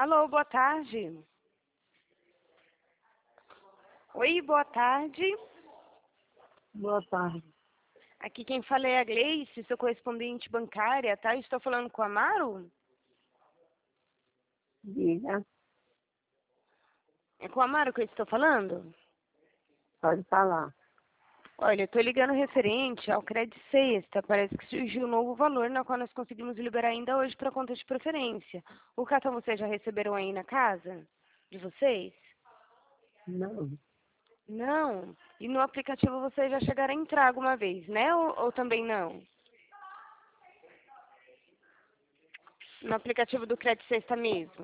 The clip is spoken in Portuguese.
Alô, boa tarde. Oi, boa tarde. Boa tarde. Aqui quem fala é a Gleice, sou correspondente bancária, tá? Estou falando com a Amaro? Diga, É com a Amaro que eu estou falando? pode falar. Olha, eu estou ligando referente ao Credit Sexta. Parece que surgiu um novo valor, na qual nós conseguimos liberar ainda hoje para conta de preferência. O cartão vocês já receberam aí na casa de vocês? Não, Não. E no aplicativo vocês já chegaram a entrar alguma vez, né? Ou também não? No aplicativo do Credit Sexta mesmo?